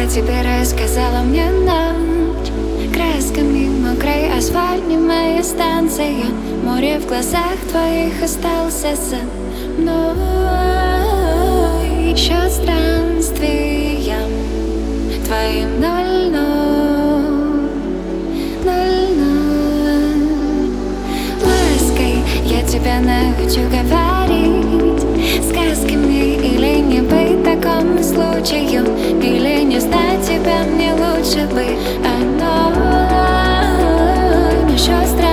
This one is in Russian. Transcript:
тебе рассказала мне ночь. Красками мокрый асфальт, немая станция. Море в глазах твоих остался за мной. Счет странствиям твоим 0-0, 0-0. Лаской я тебя научу говорить сказками, или не быть такому случаю, или не знать тебя мне лучше бы одной. Но счет странствиям